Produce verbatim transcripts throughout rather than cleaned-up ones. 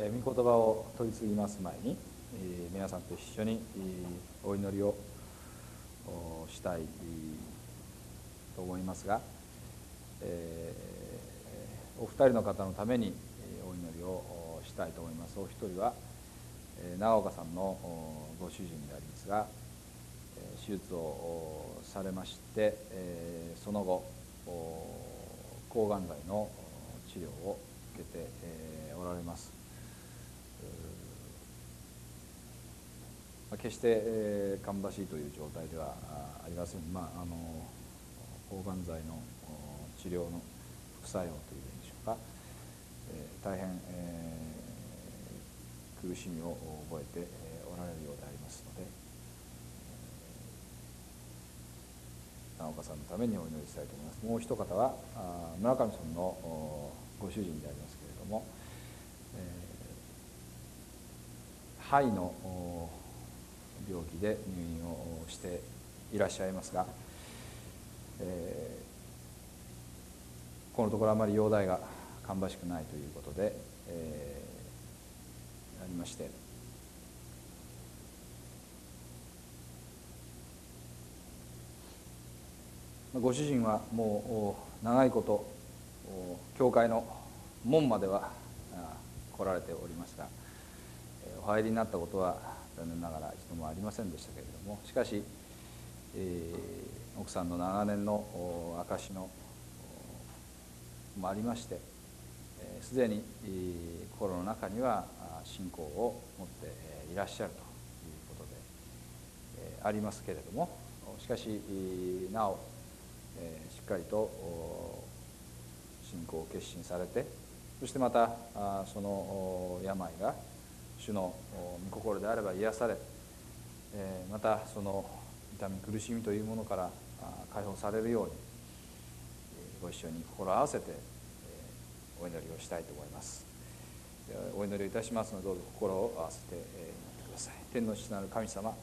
御言葉を取り次ぎます前に、皆さんと一緒にお祈りをしたいと思いますが、お二人の方のためにお祈りをしたいと思います。お一人は長岡さんのご主人でありますが、手術をされまして、その後抗がん剤の治療を受けておられます。決して芳しいという状態ではありません。まあ、あの抗がん剤の治療の副作用というんでしょうか、大変、えー、苦しみを覚えておられるようでありますので、長岡さんのためにお祈りしたいと思います。もう一方は村上さんのご主人でありますけれども、えー、肺の病気で入院をしていらっしゃいますが、えー、このところあまり容体が芳しくないということで、えー、ありまして、ご主人はもう長いこと教会の門までは来られておりますが、お入りになったことは残念ながら一度もありませんでしたけれども、しかし、えー、奥さんの長年の証のもありまして、すでに心の中には信仰を持っていらっしゃるということでありますけれども、しかしなおしっかりと信仰を決心されて、そしてまたその病が主の御心であれば癒され、またその痛み苦しみというものから解放されるようにご一緒に心を合わせてお祈りをしたいと思います。お祈りをいたしますので、どうぞ心を合わせて祈ってください。天の父なる神様、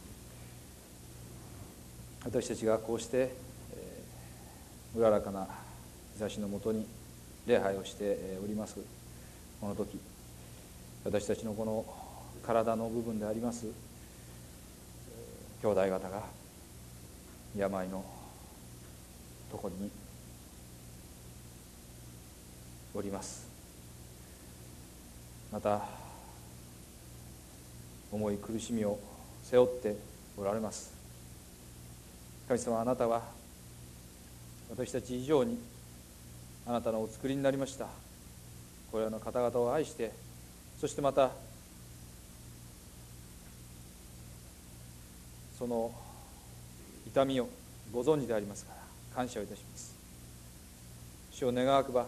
私たちがこうしてうららかな日差しのもとに礼拝をしておりますこの時、私たちのこの体の部分であります兄弟方が病のところにおります。また重い苦しみを背負っておられます。神様、あなたは私たち以上にあなたのお作りになりましたこれらの方々を愛して、そしてまたその痛みをご存知でありますから感謝をいたします。主を願わくば、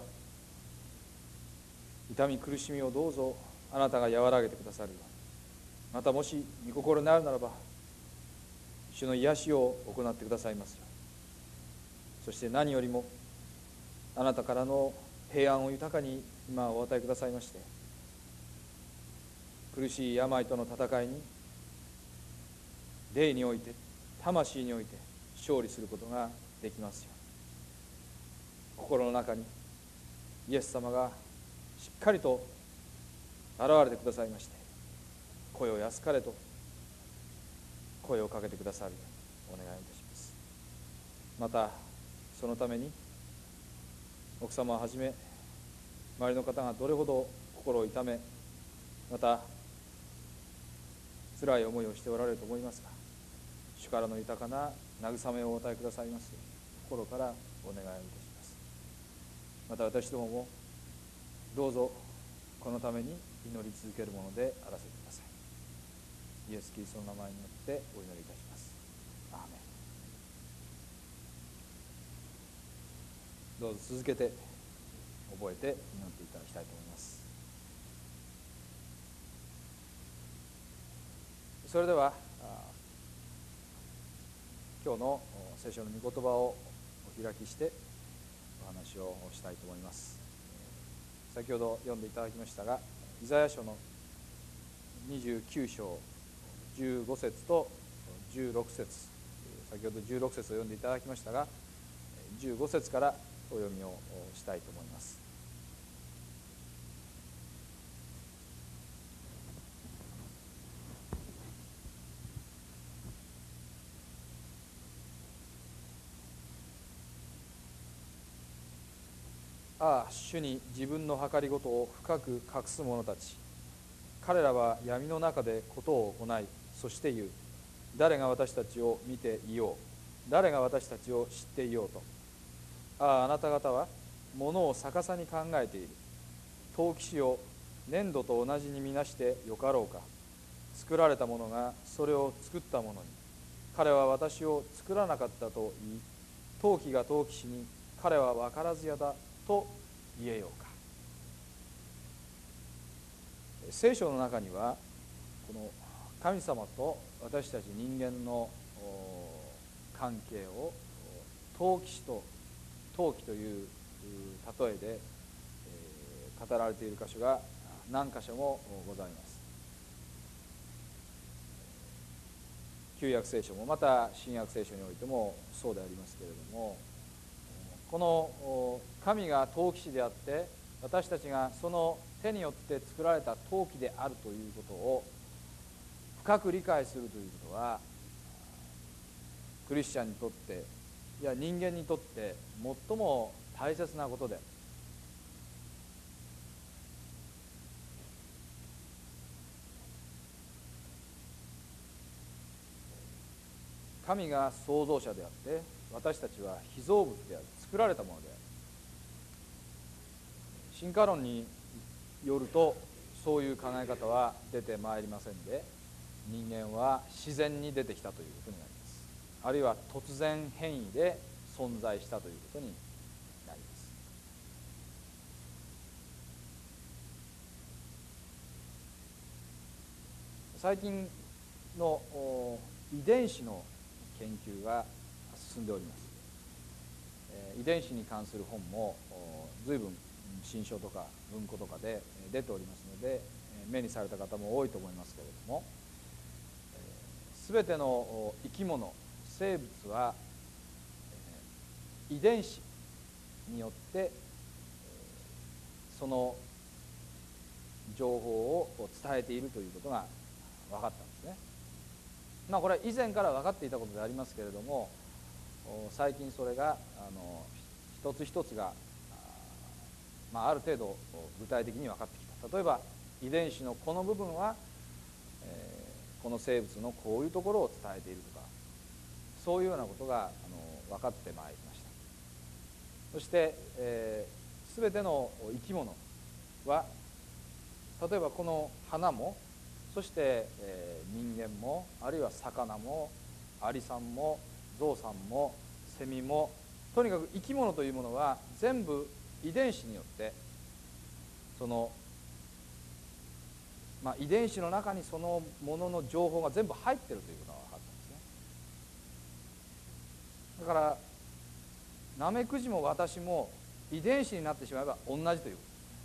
痛み苦しみをどうぞあなたが和らげてくださるように、またもし御心になるならば主の癒しを行ってくださいますように、そして何よりもあなたからの平安を豊かに今お与えくださいまして、苦しい病との戦いに霊において魂において勝利することができますように、心の中にイエス様がしっかりと現れてくださいまして、声を安かれと声をかけてくださるようにお願いいたします。またそのために奥様をはじめ周りの方がどれほど心を痛め、また辛い思いをしておられると思いますが、主からの豊かな慰めをお与えくださいますように心からお願いをいたします。また私どももどうぞこのために祈り続けるものであらせてください。イエス・キリストの名前によってお祈りいたします。アーメン。どうぞ続けて覚えて祈っていただきたいと思います。それでは今日の聖書の御言葉をお開きしてお話をしたいと思います。先ほど読んでいただきましたが、イザヤ書のにじゅうきゅう章じゅうご節とじゅうろく節、先ほどじゅうろく節を読んでいただきましたが、じゅうご節からお読みをしたいと思います。 ああ、主に自分の計りごとを深く隠す者たち、彼らは闇の中でことを行い、そして言う。誰が私たちを見ていよう、誰が私たちを知っていようと。ああ、あなた方は物を逆さに考えている。陶器師を粘土と同じに見なしてよかろうか。作られたものがそれを作ったものに、彼は私を作らなかったと言い、陶器が陶器師に、彼は分からずやだと言えようか。聖書の中にはこの神様と私たち人間の関係を陶器師と陶器という例えで語られている箇所が何箇所もございます。旧約聖書もまた新約聖書においてもそうでありますけれども、この神が陶器師であって私たちがその手によって作られた陶器であるということを深く理解するということは、クリスチャンにとって、いや人間にとって最も大切なことで、神が創造者であって私たちは被造物である、作られたものである。進化論によるとそういう考え方は出てまいりませんで、人間は自然に出てきたということになります。あるいは突然変異で存在したということになります。最近の遺伝子の研究が進んでおります。遺伝子に関する本も随分新書とか文庫とかで出ておりますので、目にされた方も多いと思いますけれども、全ての生き物、生物は遺伝子によってその情報を伝えているということが分かったんですね。まあこれは以前から分かっていたことでありますけれども、最近それがあの一つ一つが、まあ、ある程度具体的に分かってきた。例えば遺伝子のこの部分は、えー、この生物のこういうところを伝えているとか、そういうようなことがあの分かってまいりました。そして、えー、全ての生き物は、例えばこの花も、そして、えー、人間も、あるいは魚もアリさんもゾウさんもセミも、とにかく生き物というものは全部遺伝子によってその、まあ、遺伝子の中にそのものの情報が全部入っているということが分かったんですね。だからナメクジも私も遺伝子になってしまえば同じということです。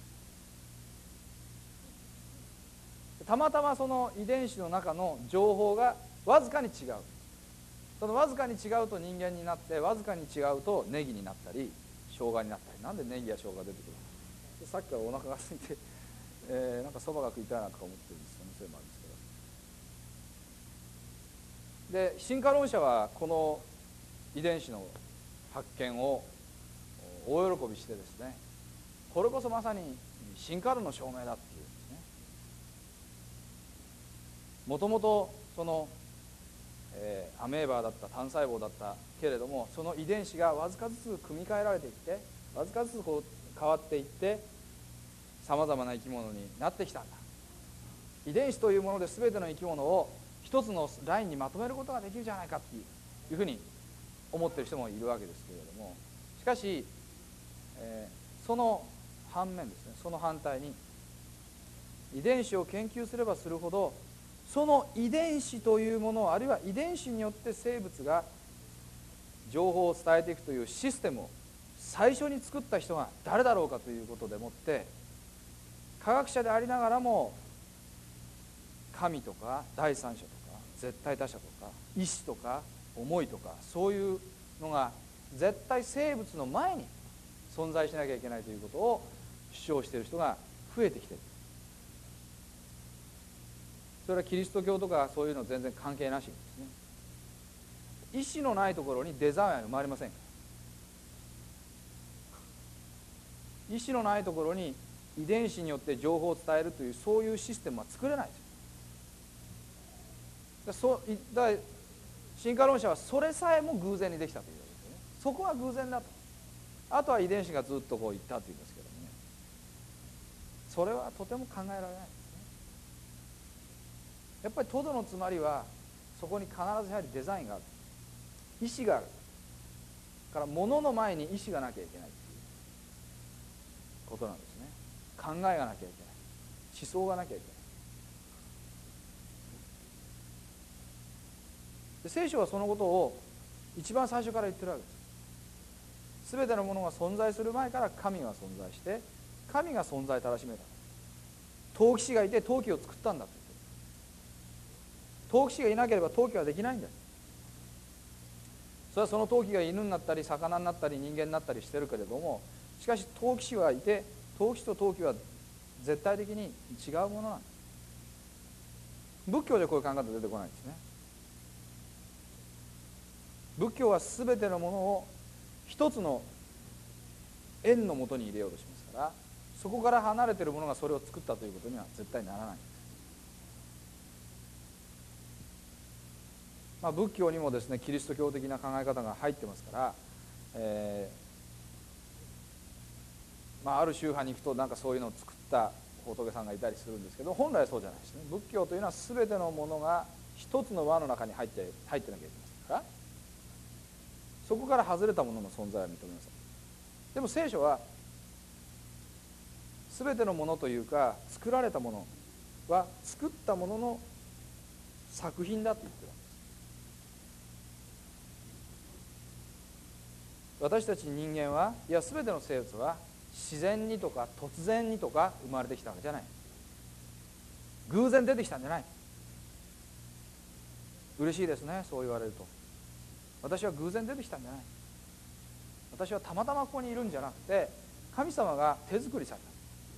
たまたまその遺伝子の中の情報がわずかに違う。そのわずかに違うと人間になって、わずかに違うとネギになったり生姜になったり。なんでネギや生姜が出てくるの？さっきからお腹が空いて、えー、なんかそばが食いたいなとか思ってるんです。そのせいもあるんですけど。で進化論者はこの遺伝子の発見を大喜びしてですね、これこそまさに進化論の証明だっていうんですね。もともとその、えー、アメーバーだった単細胞だったけれども、その遺伝子がわずかずつ組み替えられていって、わずかずつこう変わっていってさまざまな生き物になってきたんだ。遺伝子というもので全ての生き物を一つのラインにまとめることができるじゃないかっていうふうに思っている人もいるわけですけれども、しかし、えー、その反面ですね、その反対に遺伝子を研究すればするほど、その遺伝子というものを、あるいは遺伝子によって生物が情報を伝えていくというシステムを最初に作った人が誰だろうかということでもって、科学者でありながらも神とか第三者とか絶対他者とか意志とか思いとか、そういうのが絶対生物の前に存在しなきゃいけないということを主張している人が増えてきている。それはキリスト教とかそういうの全然関係なしにですね、意志のないところにデザインは生まれませんから。 意思のないところに遺伝子によって情報を伝えるというそういうシステムは作れないですよ。そうだから進化論者はそれさえも偶然にできたというわけですよね。そこは偶然だと。あとは遺伝子がずっとこういったというんですけどもね、それはとても考えられないですね。やっぱりトドのつまりはそこに必ずやはりデザインがある、意思があるから物の前に意思がなきゃいけないということなんですね。考えがなきゃいけない、思想がなきゃいけない。で聖書はそのことを一番最初から言ってるわけです。すべてのものが存在する前から神が存在して、神が存在たらしめた。陶器師がいて陶器を作ったんだと言ってる。陶器師がいなければ陶器はできないんだ。それはその陶器が犬になったり魚になったり人間になったりしてるけれども、しかし陶器師はいて、陶器師と陶器は絶対的に違うものなんです。仏教でこういう考え方出てこないんですね。仏教は全てのものを一つの円のもとに入れようとしますから、そこから離れているものがそれを作ったということには絶対ならないんです。まあ、仏教にもですねキリスト教的な考え方が入ってますから、えーまあ、ある宗派に行くとなんかそういうのを作った仏さんがいたりするんですけど、本来はそうじゃないですね。仏教というのは全てのものが一つの輪の中に入って入ってなきゃいけませんから、そこから外れたものの存在は認めません。でも聖書は全てのものというか作られたものは作ったものの作品だと言ってるわけです。私たち人間はいや全ての生物は自然にとか突然にとか生まれてきたわけじゃない。偶然出てきたんじゃない。嬉しいですね、そう言われると。私は偶然出てきたんじゃない。私はたまたまここにいるんじゃなくて神様が手作りされた。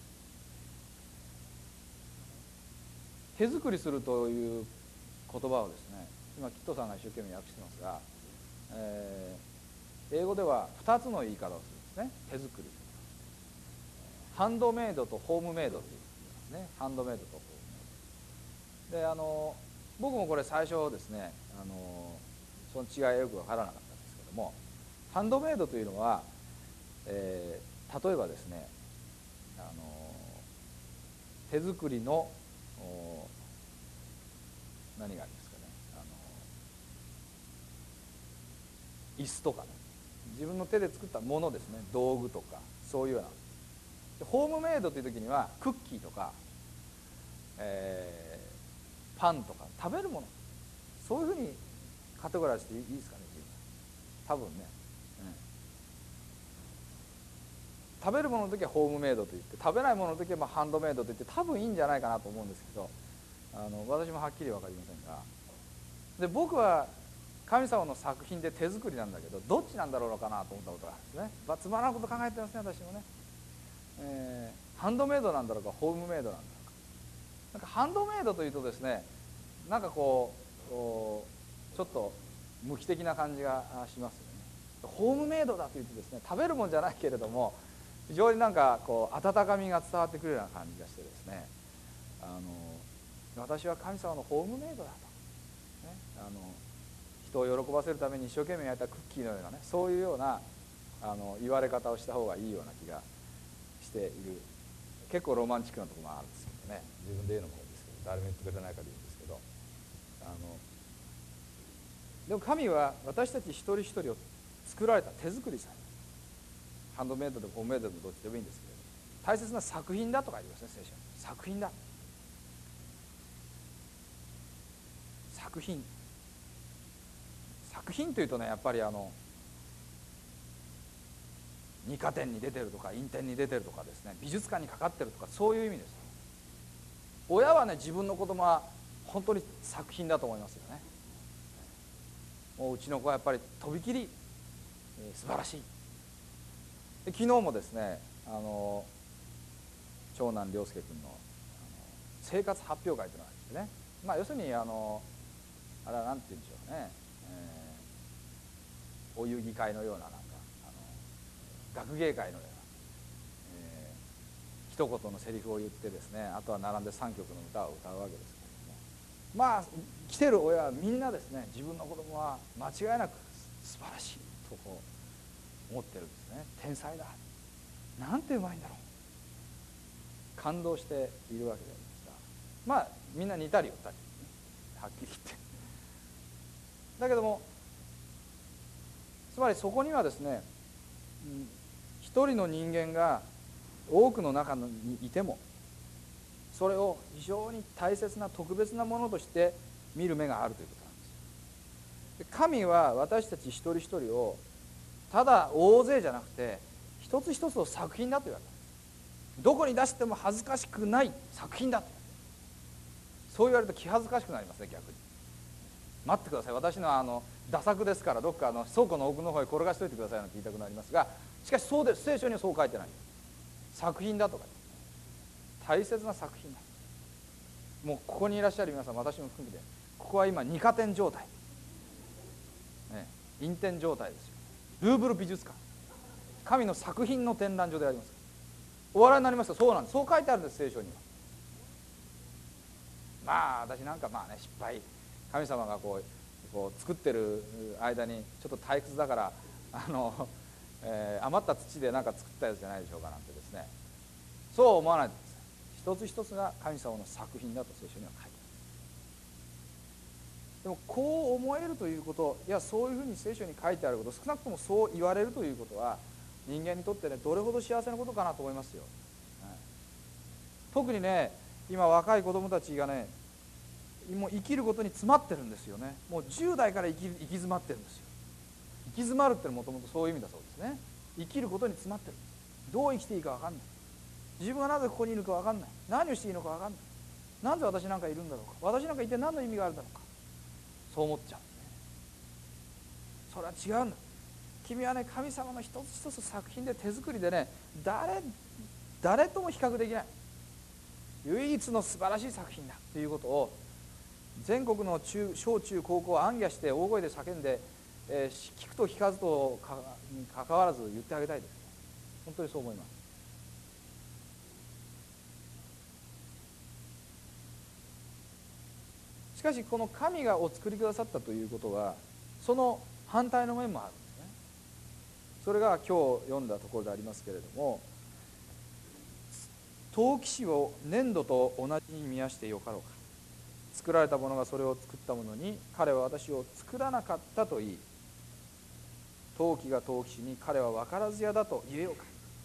手作りするという言葉をですね、今キットさんが一生懸命訳してますが、えー、英語ではふたつの言い方をするんですね。手作り、ハンドメイドとホームメイドというんですね。ハンドメイドとホームメイドで、あの僕もこれ最初ですね、あのその違いはよく分からなかったんですけども、ハンドメイドというのは、えー、例えばですね、あの手作りの何がありますかね、あの椅子とかね、自分の手で作ったものですね、道具とかそういうような。ホームメイドという時にはクッキーとか、えー、パンとか食べるもの、そういうふうにカテゴライズしていいですかね、自分多分ね、うん、食べるものの時はホームメイドと言って、食べないものの時はまあハンドメイドと言って多分いいんじゃないかなと思うんですけど、あの私もはっきり分かりませんが、で僕は神様の作品で手作りなんだけどどっちなんだろうかなと思ったことがあるんですね。まあ、つまらんこと考えてますね、私もね。えー、ハンドメイドなんだろうかホームメイドなんだろうか。なんかハンドメイドというとですね、なんかこうちょっと無機的な感じがしますよね。ホームメイドだというとですね、食べるもんじゃないけれども非常になんかこう温かみが伝わってくるような感じがしてですね、あの私は神様のホームメイドだと、ね、あの人を喜ばせるために一生懸命焼いたクッキーのようなね、そういうようなあの言われ方をした方がいいような気がしている。結構ロマンチックなところもあるんですけどね、自分で言うのもですけど誰も言ってくれないから言うんですけど、あのでも神は私たち一人一人を作られた手作りされた、ハンドメイドでホームメイドでどっちでもいいんですけど、大切な作品だとか言いますね、聖書に。作品だ、作品作品というとね、やっぱりあの二科展に出てるとか院展に出てるとかですね、美術館にかかってるとかそういう意味です。親はね自分の子供は本当に作品だと思いますよね。もううちの子はやっぱりとびきり、えー、素晴らしい。で昨日もですね、あの長男涼介君のあの生活発表会というのがあってね、まあ要するにあのあれは何て言うんでしょうね、えー、お遊戯会のようななんかあの学芸会のような、 一言のセリフを言ってですね、あとは並んでさんきょくの歌を歌うわけですけれども、まあ来てる親はみんなですね、自分の子供は間違いなく素晴らしいとこう思ってるんですね。天才だ、なんてうまいんだろう、感動しているわけでありますが、まあみんな似たり寄ったり、はっきり言ってだけども、つまりそこにはですね、一人の人間が多くの中にいても、それを非常に大切な特別なものとして見る目があるということなんです。神は私たち一人一人をただ大勢じゃなくて一つ一つの作品だと言われた。どこに出しても恥ずかしくない作品だと。そう言われると気恥ずかしくなりますね。逆に待ってください、私のあの打作ですから、どっかあの倉庫の奥の方へ転がしといてくださいなんて言いたくなりますが、しかしそうです。聖書にはそう書いてない。作品だとか、大切な作品だ。もうここにいらっしゃる皆さん、私も含めて、ここは今二科展状態、ね、陰展状態ですよ。ルーブル美術館、神の作品の展覧所であります。お笑いになりますか。そうなんです。そう書いてあるんです、聖書には。まあ私なんかまあね、失敗、神様がこうこう作ってる間にちょっと退屈だからあの、えー、余った土で何か作ったやつじゃないでしょうかなんてですね、そう思わないでください。一つ一つが神様の作品だと聖書には書いてある。でもこう思えるということ、いやそういうふうに聖書に書いてあること、少なくともそう言われるということは人間にとってね、どれほど幸せなことかなと思いますよ、はい、特にね、今若い子供たちがね、もう生きることに詰まってるんですよね。もうじゅう代から生き、生き詰まってるんですよ。生き詰まるってのはもともとそういう意味だそうですね。生きることに詰まってる。どう生きていいか分かんない。自分がなぜここにいるか分かんない。何をしていいのか分かんない。なんで私なんかいるんだろうか。私なんか一体何の意味があるだろうか。そう思っちゃうんですね。それは違うんだ。君はね、神様の一つ一つ作品で手作りでね、誰誰とも比較できない唯一の素晴らしい作品だということを、全国の中小中高校を行脚して大声で叫んで、えー、聞くと聞かずとかにかかわらず言ってあげたいですね。本当にそう思います。しかしこの神がお作りくださったということは、その反対の面もあるんですね。それが今日読んだところでありますけれども、陶器師を粘土と同じに見やしてよかろうか。作られた者がそれを作った者に、彼は私を作らなかったと言い、陶器が陶器師に、彼は分からずやだと言えようか。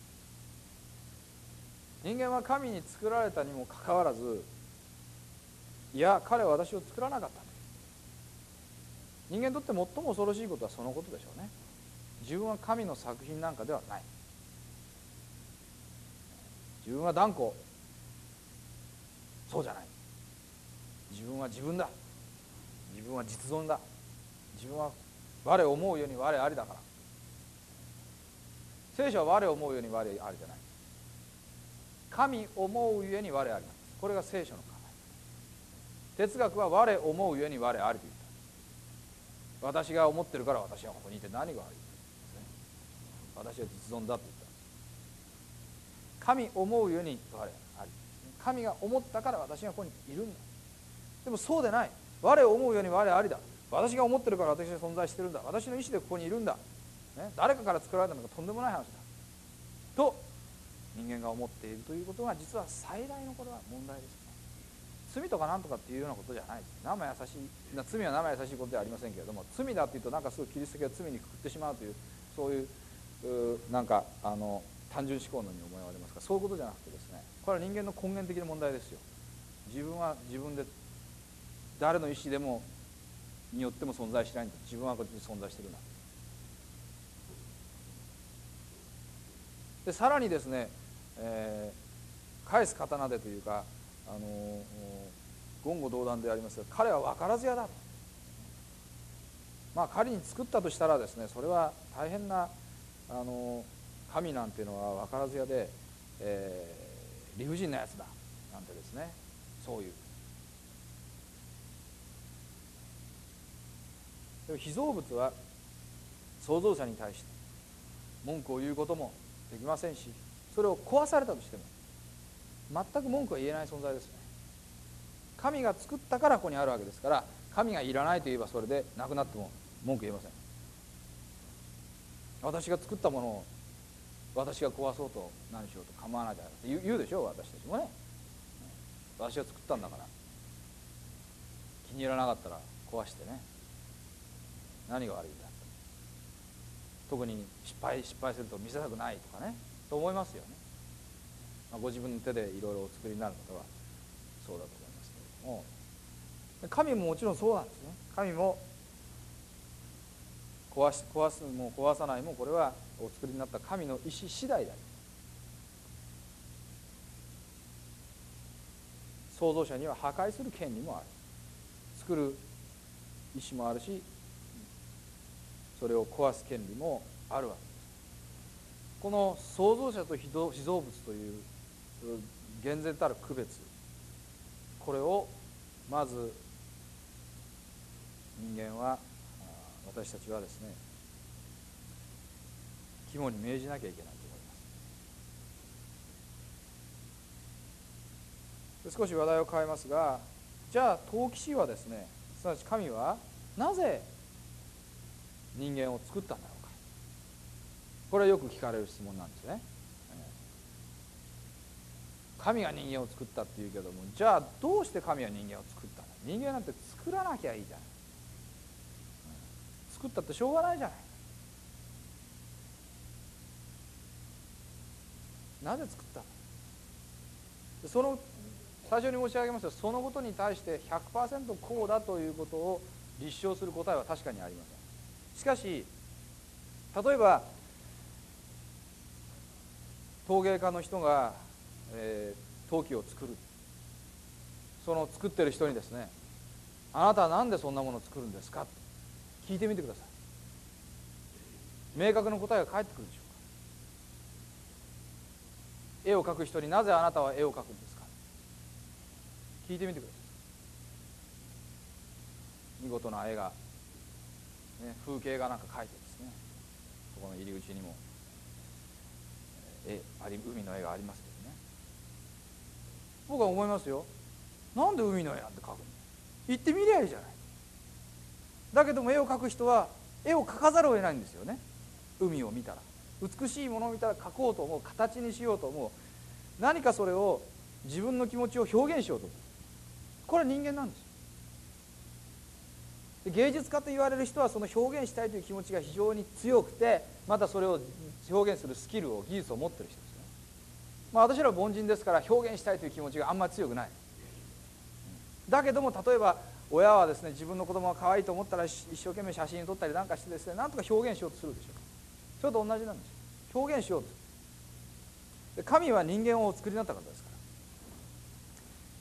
人間は神に作られたにもかかわらず、いや彼は私を作らなかったと。人間にとって最も恐ろしいことはそのことでしょうね。自分は神の作品なんかではない。自分は断固そうじゃない。自分は自分だ。自分は実存だ。自分は我思うように我ありだから。聖書は我思うように我ありじゃない。神思うゆえに我ありなんです。これが聖書の考え。哲学は我思うゆえに我ありと言った。私が思ってるから私はここにいて何が悪い、私は実存だと言った。神思うゆえに我あり。神が思ったから私がここにいるんだ。でもそうでない。我を思うように我ありだ。私が思ってるから私が存在してるんだ。私の意思でここにいるんだ、ね、誰かから作られたのかとんでもない話だと人間が思っているということが、実は最大のこれは問題ですね。罪とかなんとかっていうようなことじゃないです。生優しいな、罪は生優しいことではありませんけれども、罪だっていうとなんかすぐキリスト教は罪にくくってしまうという、そういううなんかあの単純思考のように思われますが、そういうことじゃなくてですね、これは人間の根源的な問題ですよ。自分は自分で誰の意思でもによっても存在しないんだ。自分はこっちに存在してるんだ。でさらにですね、えー、返す刀でというか、あのー、言語道断でありますが、彼は分からず屋だと。まあ仮に作ったとしたらですね、それは大変な、あのー、神なんていうのは分からず屋で、えー、理不尽なやつだなんてですね、そういう。でも被造物は創造者に対して文句を言うこともできませんし、それを壊されたとしても全く文句は言えない存在ですね。神が作ったからここにあるわけですから、神がいらないと言えばそれでなくなっても文句言えません。私が作ったものを私が壊そうと何しようと構わないだろうって言う言うでしょう、私たちもね。私が作ったんだから気に入らなかったら壊してね、何が悪いんだ、特に失敗失敗すると見せたくないとかね、と思いますよね。まあ、ご自分の手でいろいろお作りになる方はそうだと思いますけれども、神ももちろんそうなんですね。神も壊し壊すも壊さないも、これはお作りになった神の意志次第であります。創造者には破壊する権利もある、作る意志もあるし、それを壊す権利もあるわけです。この創造者と被造物という厳然たる区別、これをまず人間は、私たちはですね、肝に銘じなきゃいけないと思います。少し話題を変えますが、じゃあ陶器師はですね、すなわち神はなぜ人間を作ったんだろうか。これはよく聞かれる質問なんですね。神が人間を作ったっていうけども、じゃあどうして神は人間を作ったの？人間なんて作らなきゃいいじゃない、作ったってしょうがないじゃない、なぜ作ったの？その最初に申し上げました、そのことに対して ひゃくパーセント こうだということを立証する答えは確かにありません。しかし例えば陶芸家の人が、えー、陶器を作る、その作ってる人にですね、あなたは何でそんなものを作るんですかって聞いてみてください。明確な答えが返ってくるでしょうか。絵を描く人になぜあなたは絵を描くんですか、聞いてみてください。見事な絵が、ね、風景画なんか描いてですね、そこの入り口にも絵あり海の絵がありますけどね、僕は思いますよ。なんで海の絵なんて描くの？行ってみりゃいいじゃない。だけども絵を描く人は絵を描かざるを得ないんですよね。海を見たら、美しいものを見たら描こうと思う、形にしようと思う、何かそれを自分の気持ちを表現しようと思う。これは人間なんですよ。で芸術家と言われる人はその表現したいという気持ちが非常に強くて、またそれを表現するスキルを技術を持ってる人ですね。まあ、私らは凡人ですから表現したいという気持ちがあんまり強くない。だけども例えば親はですね、自分の子供が可愛いと思ったら一生懸命写真を撮ったりなんかしてですね、なんとか表現しようとするでしょう。それと同じなんですよ。表現しようとする。で神は人間をお作りになった方ですから、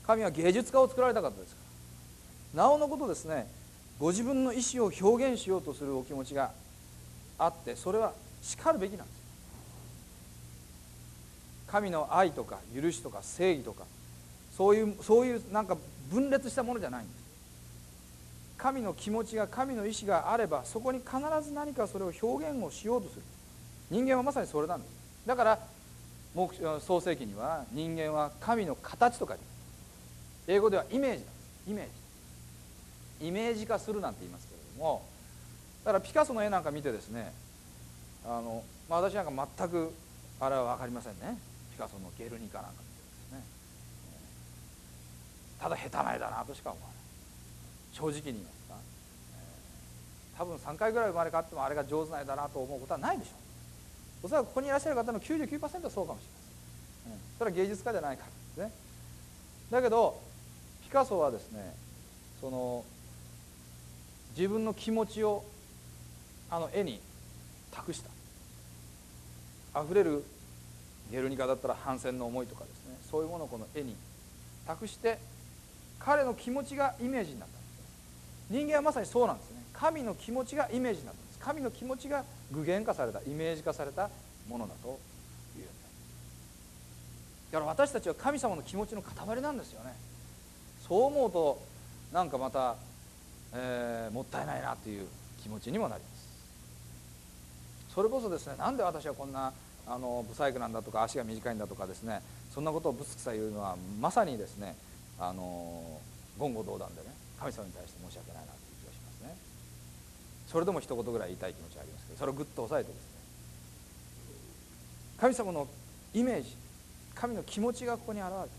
神は芸術家を作られた方ですから、なおのことですね、ご自分の意思を表現しようとするお気持ちがあって、それはしかるべきなんです。神の愛とか許しとか正義とか、そういうそういうなんか分裂したものじゃないんです。神の気持ちが、神の意志があれば、そこに必ず何かそれを表現をしようとする。人間はまさにそれなんです。だから創世記には人間は神の形と書いてある。英語ではイメージなんです。イメージイメージ化するなんて言いますけれども、だからピカソの絵なんか見てですね、あの、まあ、私なんか全くあれは分かりませんね。ピカソのゲルニカなんか見てですね、ただ下手な絵だなとしか思わない。正直に言いますか、えー、多分さんかいぐらい生まれ変わってもあれが上手な絵だなと思うことはないでしょう。おそらくここにいらっしゃる方の きゅうじゅうきゅうパーセント はそうかもしれません、うん、それは芸術家じゃないからですね。だけどピカソはですね、その自分の気持ちをあの絵に託した。あふれるゲルニカだったら反戦の思いとかですね、そういうものをこの絵に託して、彼の気持ちがイメージになったんです。人間はまさにそうなんですね。神の気持ちがイメージになったんです。神の気持ちが具現化された、イメージ化されたものだという。だから私たちは神様の気持ちの塊なんですよね。そう思うとなんかまた、えー、もったいないなという気持ちにもなります。それこそですね、なんで私はこんなあの不細工なんだとか足が短いんだとかですね、そんなことをぶつくさ言うのはまさにですね、あの言語道断でね、神様に対して申し訳ないなという気がしますね。それでも一言ぐらい言いたい気持ちはありますけど、それをぐっと押さえてですね、神様のイメージ、神の気持ちがここに現れている。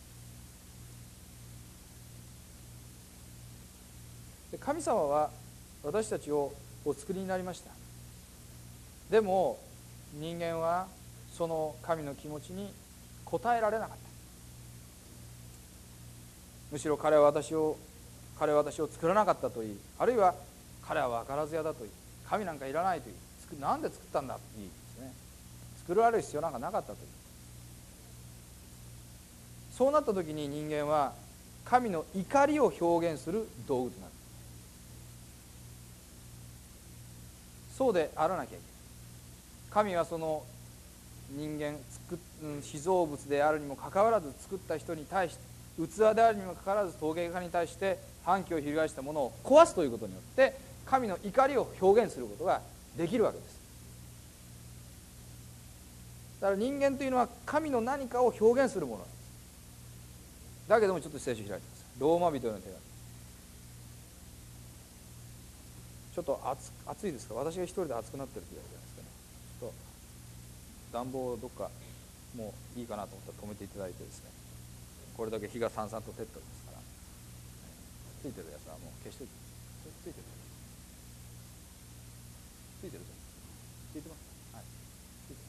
で神様は私たちをお作りになりました。でも人間はその神の気持ちに応えられなかった。むしろ彼は私を彼は私を作らなかったといい、あるいは彼は分からず屋だといい、神なんかいらないといい、なんで作ったんだといいですね、作られる必要なんかなかったといい。そうなった時に人間は神の怒りを表現する道具となる。そうであらなきゃいけない。神はその人間作っ被造物であるにもかかわらず作った人に対して、器であるにもかかわらず陶芸家に対して反旗を翻したものを壊すということによって神の怒りを表現することができるわけです。だから人間というのは神の何かを表現するものなんです。だけどもちょっと聖書開いてください。ローマ人への手紙。ちょっと 暑, 暑いですか。私が一人で暑くなってる気がするじゃないですかね。ちょっと暖房をどっかもういいかなと思ったら止めていただいてですね、これだけ日がさんさんと照っておりますから、ついてるやつはもう消しておいて。ついてるついてるついてます。はい、ついて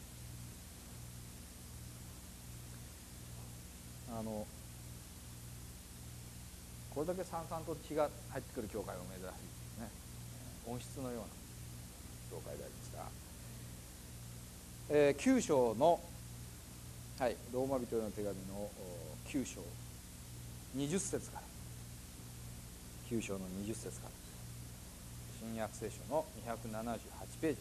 ます。あのこれだけさんさんと日が入ってくる教会は珍しいですね。温室のような教会でありますが、えー、きゅう章の、はい、ローマ人への手紙のきゅう章にじゅっ節から、きゅう章のにじゅっ節から、新約聖書のにひゃくななじゅうはちページ、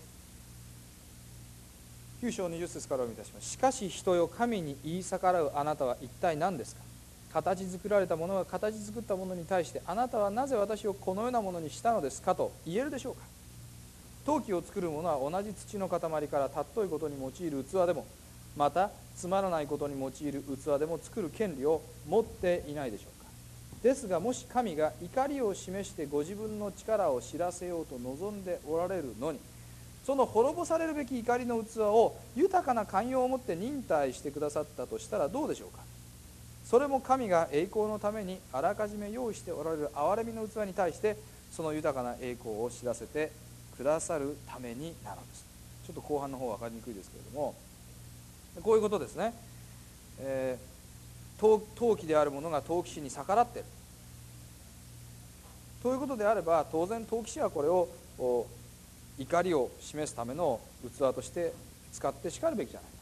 きゅう章にじゅっ節からお読みいたします。しかし人よ、神に言い逆らうあなたは一体何ですか。形作られたものが形作ったものに対して、あなたはなぜ私をこのようなものにしたのですかと言えるでしょうか。陶器を作るものは同じ土の塊から尊いことに用いる器でも、またつまらないことに用いる器でも作る権利を持っていないでしょうか。ですがもし神が怒りを示してご自分の力を知らせようと望んでおられるのに、その滅ぼされるべき怒りの器を豊かな寛容を持って忍耐してくださったとしたらどうでしょうか。それも神が栄光のためにあらかじめ用意しておられる憐れみの器に対してその豊かな栄光を知らせてくださるためになのです。ちょっと後半の方は分かりにくいですけれども、こういうことですね。えー、陶器であるものが陶器師に逆らっているということであれば、当然陶器師はこれを怒りを示すための器として使ってしかるべきじゃないか。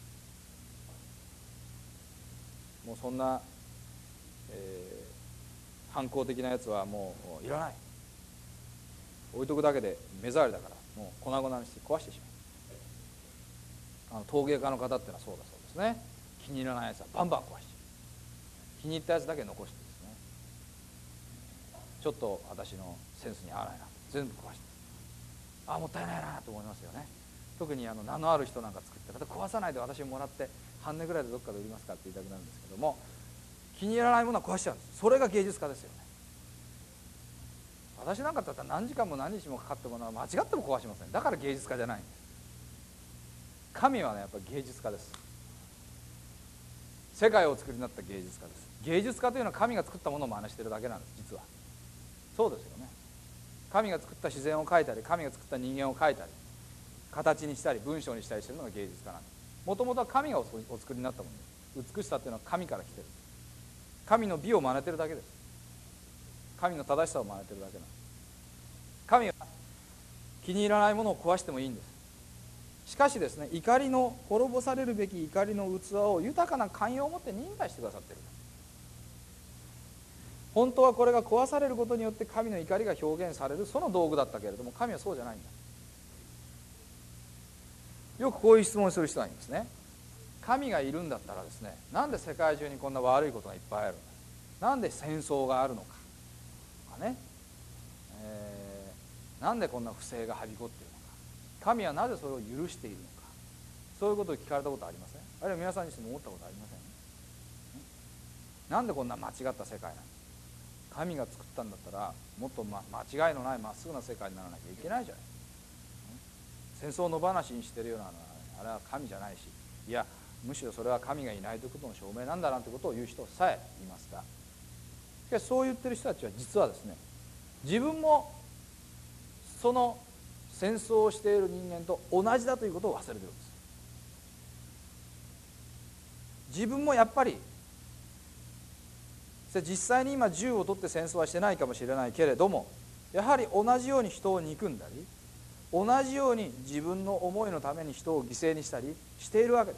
もうそんな、えー、反抗的なやつはもういらない、置いとくだけで目障りだからもう粉々にして壊してしまう。あの陶芸家の方っていうのはそうだそうですね。気に入らないやつはバンバン壊して、気に入ったやつだけ残してですね、ちょっと私のセンスに合わないな全部壊して、ああもったいないなと思いますよね。特にあの名のある人なんか作ってまた壊さないで私にもらって半値ぐらいでどっかで売りますかって言いたくなるんですけども、気に入らないものは壊しちゃうんです。それが芸術家ですよね。私なんかだったら何時間も何日もかかってものは間違っても壊しません。だから芸術家じゃないんです。神はねやっぱり芸術家です。世界をお作りになった芸術家です。芸術家というのは神が作ったものを真似してるだけなんです。実はそうですよね。神が作った自然を描いたり、神が作った人間を描いたり形にしたり文章にしたりしてるのが芸術家なんです。もともとは神がお作りになったものです。美しさというのは神から来てる。神の美を真似てるだけです。神の正しさを真似てるだけなんです。神は気に入らないものを壊してもいいんです。しかしですね、怒りの滅ぼされるべき怒りの器を豊かな寛容を持って忍耐してくださっている。本当はこれが壊されることによって神の怒りが表現されるその道具だったけれども、神はそうじゃないんだ。よくこういう質問をする人がいますね。神がいるんだったらですね、なんで世界中にこんな悪いことがいっぱいあるんだ、なんで戦争があるのかとかね、えー、なんでこんな不正がはびこっているのか、神はなぜそれを許しているのか、 そういうことを聞かれたことありません？あるいは皆さんにしても思ったことありません？なんでこんな間違った世界なの？神が作ったんだったらもっと、ま、間違いのないまっすぐな世界にならなきゃいけないじゃない。戦争の話にしてるようなのはあれは神じゃないし、いやむしろそれは神がいないということの証明なんだなんてことを言う人さえいますが、しかしそう言ってる人たちは実はですね、自分もその戦争をしている人間と同じだということを忘れてるんです。自分もやっぱり実際に今銃を取って戦争はしてないかもしれないけれども、やはり同じように人を憎んだり、同じように自分の思いのために人を犠牲にしたりしているわけです。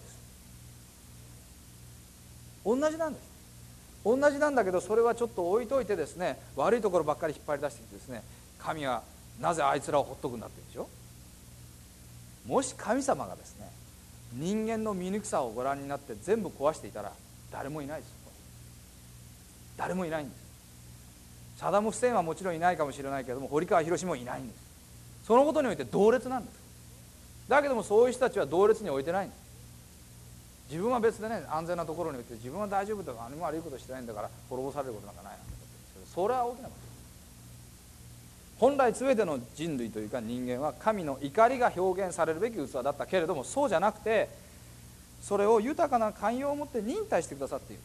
同じなんです。同じなんだけど、それはちょっと置いといてですね、悪いところばっかり引っ張り出してきてですね、神はなぜあいつらをほっとくんだって言うんでしょ。もし神様がですね、人間の醜さをご覧になって全部壊していたら誰もいないです。誰もいないんです。サダム・フセインはもちろんいないかもしれないけれども、堀川博もいないんです。そのことにおいて同列なんです。だけどもそういう人たちは同列に置いてないんです。自分は別でね、安全なところに置いて、自分は大丈夫だから何も悪いことしてないんだから滅ぼされることなんかないなんてことですけど、それは大きなことです。本来全ての人類というか人間は神の怒りが表現されるべき器だったけれども、そうじゃなくてそれを豊かな寛容を持って忍耐してくださっている。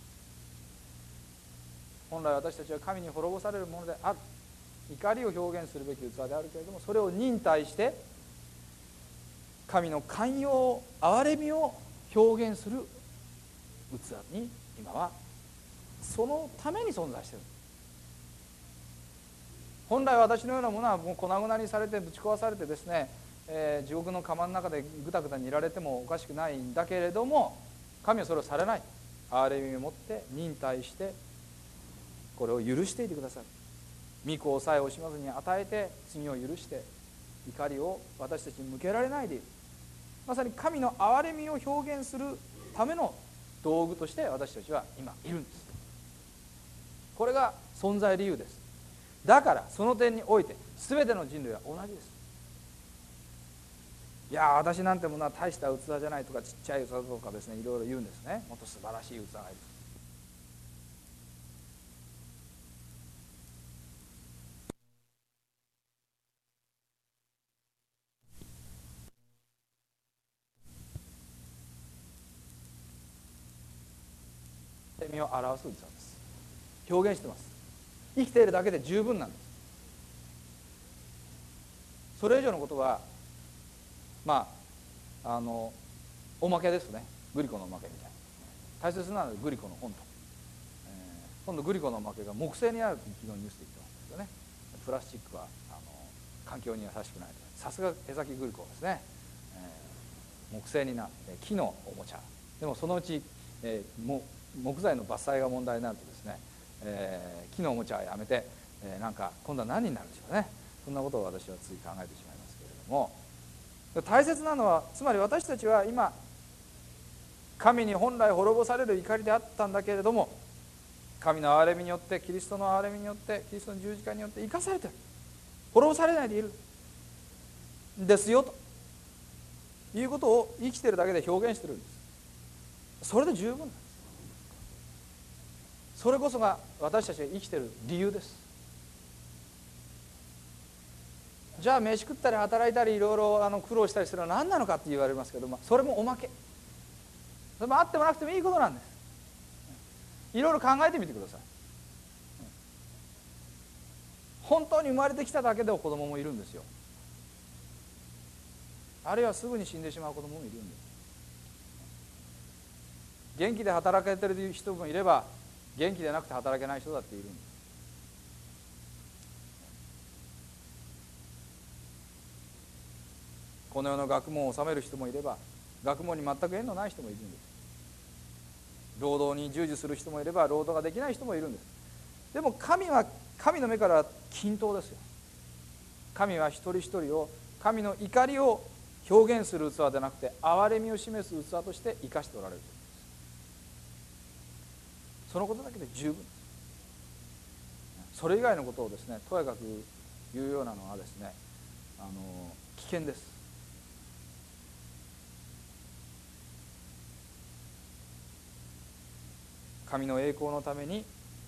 本来私たちは神に滅ぼされるものである、怒りを表現するべき器であるけれども、それを忍耐して神の寛容、憐れみを表現する器に今はそのために存在している。本来私のようなものはもう粉々にされてぶち壊されてですね、えー、地獄の釜の中でぐたぐた煮られてもおかしくないんだけれども、神はそれをされない。憐れみを持って忍耐してこれを許していてくださる。御子をさえ惜しまずに与えて罪を許して怒りを私たちに向けられないでいる。まさに神の憐れみを表現するための道具として私たちは今いるんです。これが存在理由です。だからその点において全ての人類は同じです。いや私なんてものは大した器じゃないとかちっちゃい器とかですね、いろいろ言うんですね。もっと素晴らしい器がいる。身を表す器です。表現してます。生きているだけで十分なんです。それ以上のことはまああのおまけですね。グリコのおまけみたいな。大切なのはグリコの本と、えー、今度グリコのおまけが木製にあると昨日ニュースで言ってましたけどね。プラスチックはあの環境に優しくないと。さすが江崎グリコですね、えー、木製になって木のおもちゃ。でもそのうち、えー、も木材の伐採が問題になるとですね、えー、木のおもちゃはやめて、えー、なんか今度は何になるんでしょうね。そんなことを私はつい考えてしまいますけれども、大切なのはつまり私たちは今神に本来滅ぼされる怒りであったんだけれども、神の憐れみによってキリストの憐れみによってキリストの十字架によって生かされている、滅ぼされないでいるんですよということを生きているだけで表現しているんです。それで十分なんです。それこそが私たちが生きている理由です。じゃあ飯食ったり働いたりいろいろあの苦労したりするのは何なのかって言われますけども、それもおまけ。それもあってもなくてもいいことなんです。いろいろ考えてみてください。本当に生まれてきただけで子供もいるんですよ。あるいはすぐに死んでしまう子供もいるんです。元気で働けてる人もいれば元気でなくて働けない人だっているんです。この世の学問を収める人もいれば学問に全く縁のない人もいるんです。労働に従事する人もいれば労働ができない人もいるんです。でも神は神の目からは均等ですよ。神は一人一人を神の怒りを表現する器でなくて憐れみを示す器として生かしておられるということです。そのことだけで十分です。それ以外のことをですねとやかく言うようなのはですねあの危険です。 神の栄光のために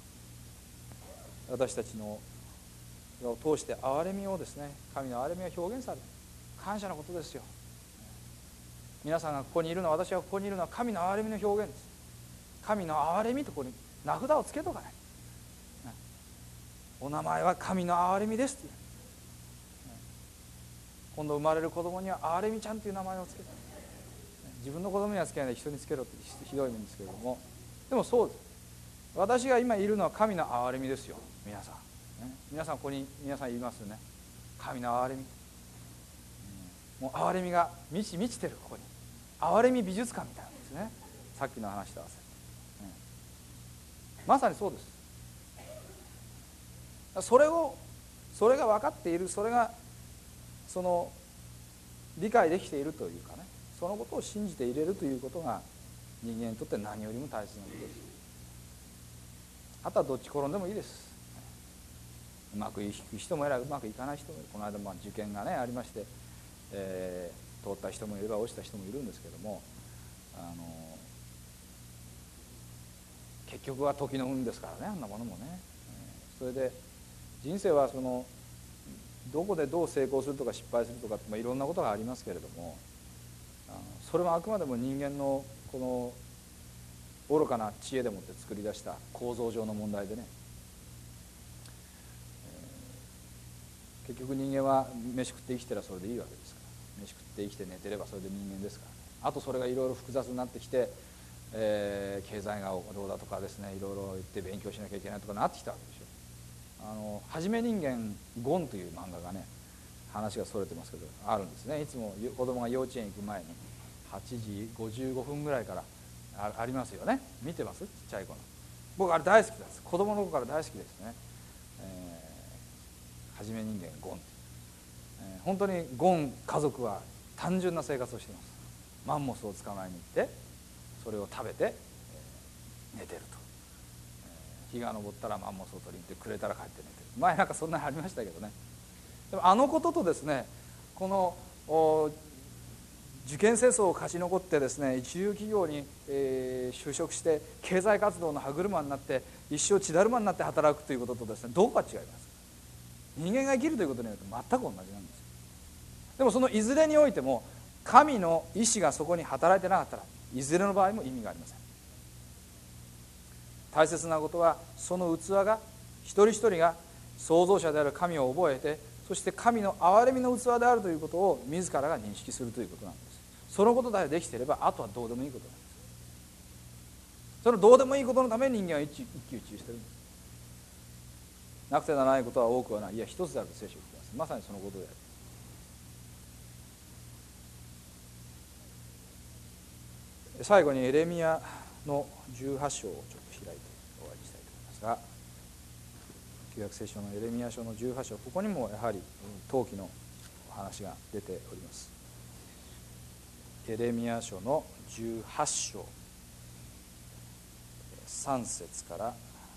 私たちのを通して憐れみをですね、神の憐れみが表現される、感謝のことですよ。皆さんがここにいるのは、私がここにいるのは神の憐れみの表現です。神の憐れみとここに名札をつけとかない。お名前は神の憐れみですっていう。今度生まれる子供には憐れみちゃんという名前をつけた。自分の子供にはつけないで人につけろってひどいんですけれども、でもそうです。私が今いるのは神の憐れみですよ。皆さん、ね、皆さんここに皆さん言いますよね。神の憐れみ、もう憐れみが満ち満ちてる。ここに憐れみ美術館みたいなんですね。さっきの話と合わせて、ね、まさにそうです。それをそれが分かっている、それがその理解できているというかね、そのことを信じていれるということが人間にとって何よりも大切なことです。あとはどっち転んでもいいです。うまくいく人もいればうまくいかない人もいる。この間まあ受験がねありまして、えー、通った人もいれば落ちた人もいるんですけども、あの結局は時の運ですからね、あんなものもね。それで人生はそのどこでどう成功するとか失敗するとかって、まあ、いろんなことがありますけれども、あのそれはあくまでも人間のこの愚かな知恵でもって作り出した構造上の問題でね、えー、結局人間は飯食って生きてればそれでいいわけですから、飯食って生きて寝てればそれで人間ですからね。あとそれがいろいろ複雑になってきて、えー、経済がどうだとかですね、いろいろ言って勉強しなきゃいけないとかなってきたわけでしょ。あのはじめ人間ゴンという漫画がね、話がそれてますけどあるんですね。いつも子供が幼稚園行く前にはちじごじゅうごふんぐらいから あ, ありますよね。見てます？ちっちゃい子の。僕あれ大好きです。子供の頃から大好きですね。えー、はじめ人間ゴン、えー、本当にゴン家族は単純な生活をしています。マンモスを捕まえに行ってそれを食べて、えー、寝てると。日が昇ったらマンモスを取りに行って暮れたら帰って寝てる。前なんかそんなのありましたけどね。でもあのこととですね、この受験戦争を勝ち残ってですね、一流企業に、えー、就職して経済活動の歯車になって一生血だるまになって働くということとですね、どこが違いますか。人間が生きるということによって全く同じなんですよ。でもそのいずれにおいても神の意志がそこに働いてなかったらいずれの場合も意味がありません。大切なことはその器が一人一人が創造者である神を覚えて、そして神の憐れみの器であるということを自らが認識するということなんです。そのことさえできていればあとはどうでもいいことなんです。そのどうでもいいことのために人間は一喜一憂してるんです。なくてならないことは多くはない、いや一つであると聖書を言っています。まさにそのことである。最後にエレミヤのじゅうはち章をちょっと開いて終わりにしたいと思いますが、旧約聖書のエレミヤ書のじゅうはち章、ここにもやはり陶器の話が出ております。エレミヤ書のじゅうはち章さん節から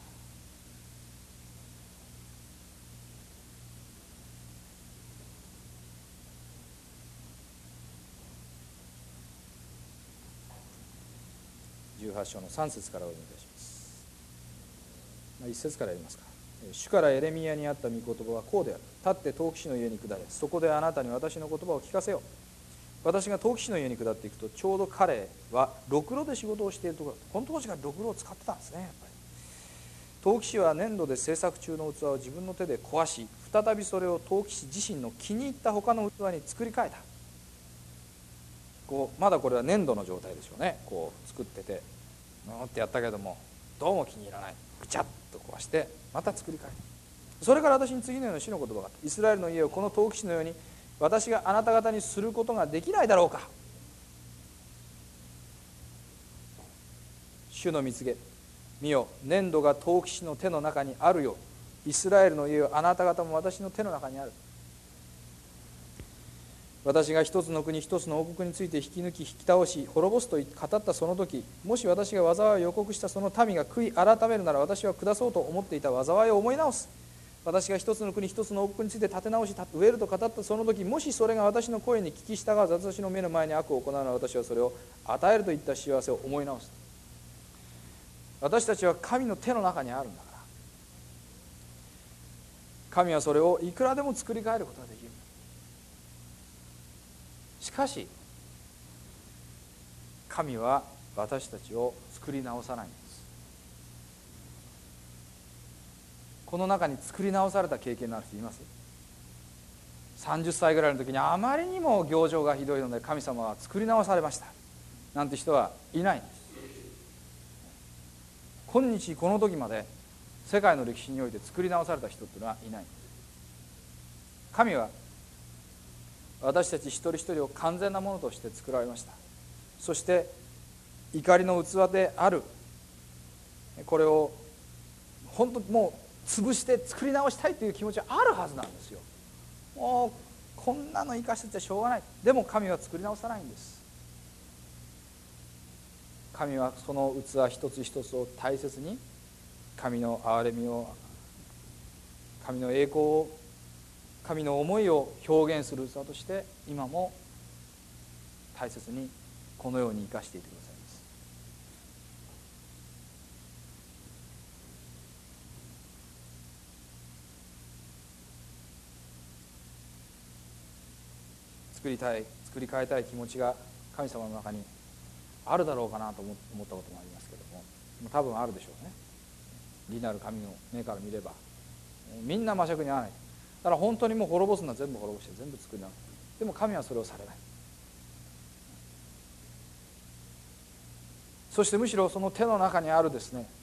じゅうはち章のさん節からお読みいたします。いっ節から読みますか。主からエレミヤにあった御言葉はこうである。立って陶器師の家に下れ、そこであなたに私の言葉を聞かせよう。私が陶器師の家に下っていくと、ちょうど彼はろくろで仕事をしているところだった。この当時からろくろを使ってたんですね。やっぱり陶器師は粘土で製作中の器を自分の手で壊し、再びそれを陶器師自身の気に入った他の器に作り変えた。こうまだこれは粘土の状態でしょうね。こう作っててうんってやったけどもどうも気に入らない、ぐちゃっと壊してまた作り変えた。それから私に次のような主の言葉があった。イスラエルの家をこの陶器師のように私があなた方にすることができないだろうか。主の蜜げ、見よ、粘土が陶器師の手の中にあるよう、イスラエルの家をあなた方も私の手の中にある。私が一つの国一つの王国について引き抜き引き倒し滅ぼすと語ったその時、もし私が災いを予告したその民が悔い改めるなら、私は下そうと思っていた災いを思い直す。私が一つの国一つの王国について立て直し植えると語ったその時、もしそれが私の声に聞き従わず私の目の前に悪を行うなら、私はそれを与えるといった幸せを思い直す。 私たちは神の手の中にあるんだから、神はそれをいくらでも作り変えることができる。しかし神は私たちを作り直さないんです。この中に作り直された経験のある人います？さんじゅっさいぐらいの時にあまりにも行情がひどいので神様は作り直されましたなんて人はいないんです。今日この時まで世界の歴史において作り直された人っていうのはいないんです。神は私たち一人一人を完全なものとして作られました。そして怒りの器であるこれを本当もう潰して作り直したいという気持ちはあるはずなんですよ。もうこんなの生かしててしょうがない。でも神は作り直さないんです。神はその器一つ一つを大切に、神の憐れみを、神の栄光を、神の思いを表現する器として今も大切にこのように生かしていてくださいます。作りたい、作り変えたい気持ちが神様の中にあるだろうかなと思ったこともありますけども、多分あるでしょうね。利なる神の目から見ればみんな魔食に合わない。だから本当にもう滅ぼすのは全部滅ぼして全部作り直す。でも神はそれをされない。そしてむしろその手の中にあるですね、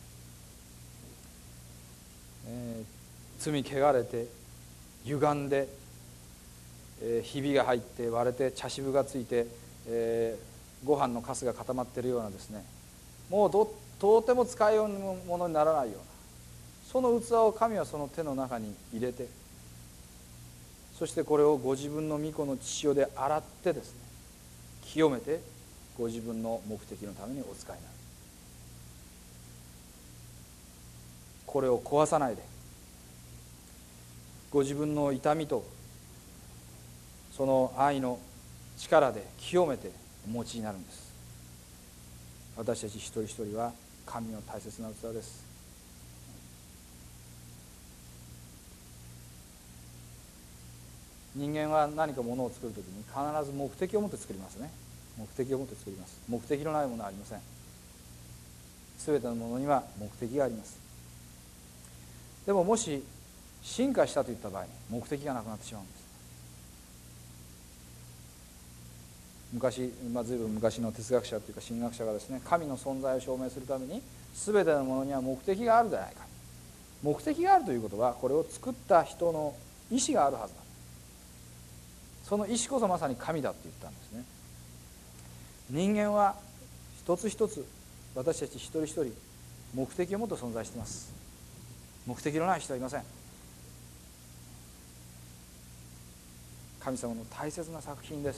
えー、罪汚れて歪んで、えー、ひびが入って割れて茶渋がついて、えー、ご飯のカスが固まっているようなですね、もうどとても使いようなものにならないようなその器を神はその手の中に入れて、そしてこれをご自分の御子の血潮で洗ってですね、清めてご自分の目的のためにお使いになる。これを壊さないでご自分の痛みとその愛の力で清めてお持ちになるんです。私たち一人一人は神の大切な器です。人間は何かものを作るときに必ず目的を持って作りますね。目的を持って作ります。目的のないものはありません。すべてのものには目的があります。でももし進化したといった場合に目的がなくなってしまうんです。昔、まあ、随分昔の哲学者というか神学者がですね、神の存在を証明するために全てのものには目的があるではないか。目的があるということはこれを作った人の意志があるはずだ。その意志こそまさに神だって言ったんですね。人間は一つ一つ私たち一人一人目的を持って存在しています。目的のない人はいません。神様の大切な作品です。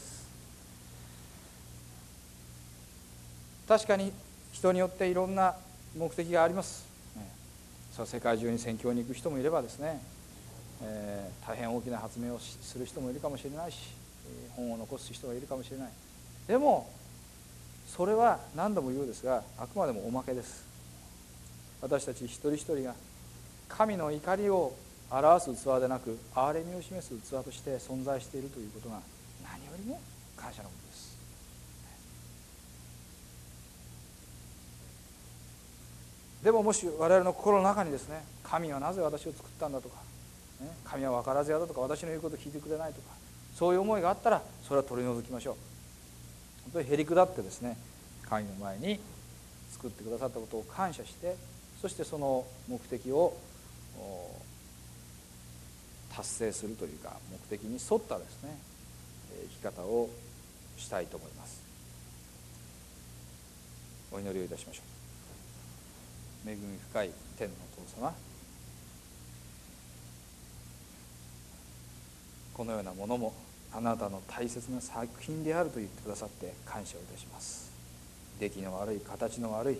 確かに人によっていろんな目的があります。そう世界中に宣教に行く人もいればですね、えー、大変大きな発明をする人もいるかもしれないし、本を残す人がいるかもしれない。でもそれは何度も言うですが、あくまでもおまけです。私たち一人一人が神の怒りを表す器でなく憐れみを示す器として存在しているということが何よりも感謝のことです。でももし我々の心の中にですね、神はなぜ私を作ったんだとか、ね、神は分からずやだとか、私の言うことを聞いてくれないとか、そういう思いがあったらそれは取り除きましょう。本当にへりくだってですね、神の前に作ってくださったことを感謝して、そしてその目的を達成するというか、目的に沿ったですね生き方をしたいと思います。お祈りをいたしましょう。恵み深い天のお父様、このようなものもあなたの大切な作品であると言ってくださって感謝をいたします。出来の悪い、形の悪い、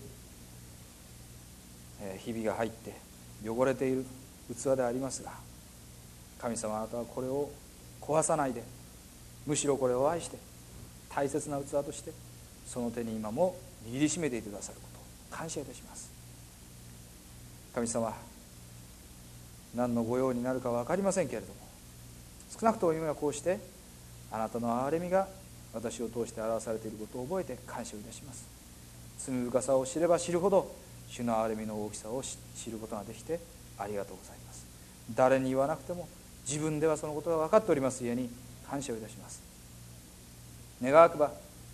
えー、ひびが入って汚れている器でありますが、神様、あなたはこれを壊さないで、むしろこれを愛して大切な器としてその手に今も握りしめていてくださることを感謝いたします。 神様、何の御用になるか分かりませんけれども、少なくとも今はこうしてあなたの憐れみが私を通して表されていることを覚えて感謝をいたします。罪深さを知れば知るほど主の憐れみの大きさを知ることができてありがとうございます。誰に言わなくても自分ではそのことが分かっておりますゆえに感謝をいたします。願わくば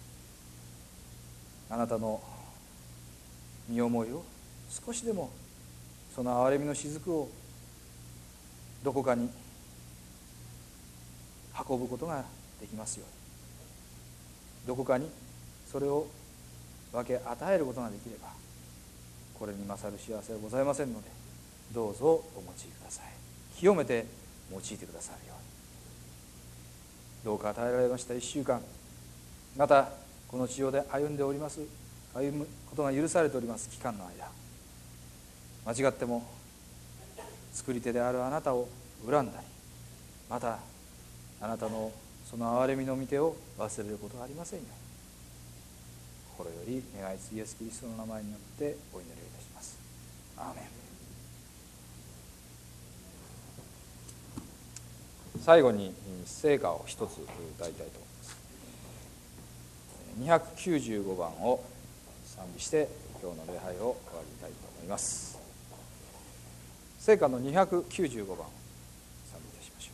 あなたの身思いを少しでも、その憐れみの雫をどこかに運ぶことができますように、どこかにそれを分け与えることができれば、これに勝る幸せはございませんので、どうぞお持ちください。清めて用いてくださるように。どうか与えられました一週間、またこの地上で歩んでおります歩むことが許されております期間の間、間違っても作り手であるあなたを恨んだり、またあなたのその憐れみの御手を忘れることがありませんように、心より願いつイエスキリストの名前によってお祈りをいたします。アーメン。最後に聖歌を一つ歌いたいと思います。にひゃくきゅうじゅうごばんを賛美して今日の礼拝を終わりたいと思います。聖歌のにひゃくきゅうじゅうごばんを賛美いたしましょう。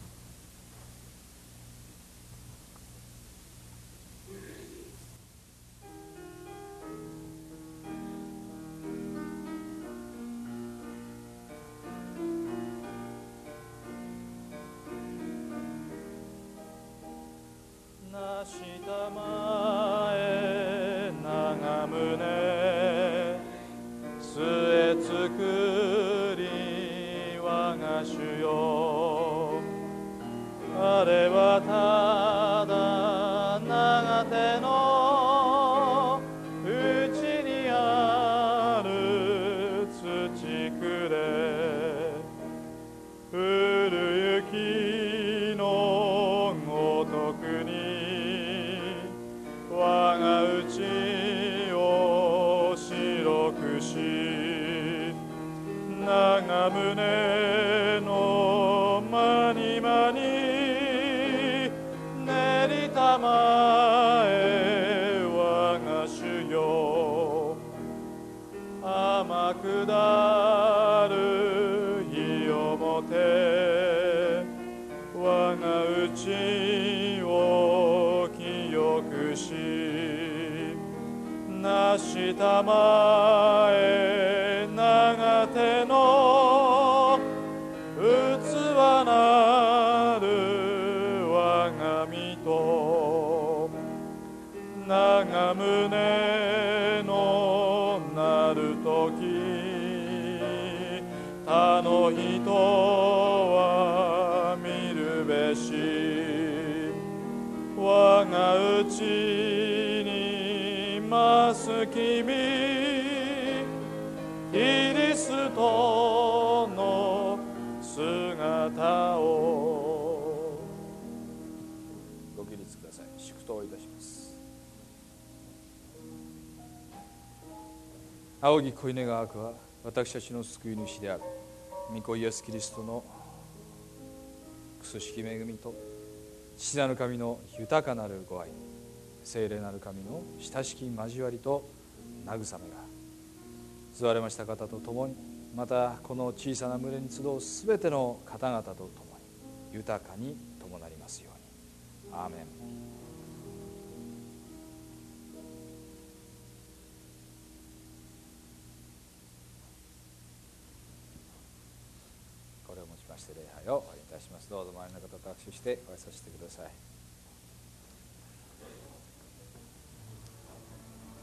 なしたまえ長胸据え作り我が主よ、あれはただ長手のうちにある土くれ、降る雪のごとくに我が内を白くし、長胸のまにまに練りたまえ我が主よ、天下る日をもて我が内を清くし、なしたまえ長手の器なる我が身と、長胸のなるとき他の人は見るべし、我が内にます君キリストの姿を。 ご起立ください。祝祷いたします。仰ぎ恋願わくは私たちの救い主である御子イエスキリストのくしき恵みと父なる神の豊かなるご愛、聖霊なる神の親しき交わりと慰めが救われました方と共に、またこの小さな群れに集うすべての方々と共に豊かに伴りますように。アーメン。これをもちまして礼拝を終わりいたします。どうぞ周りの方と握手して終わりさせてください。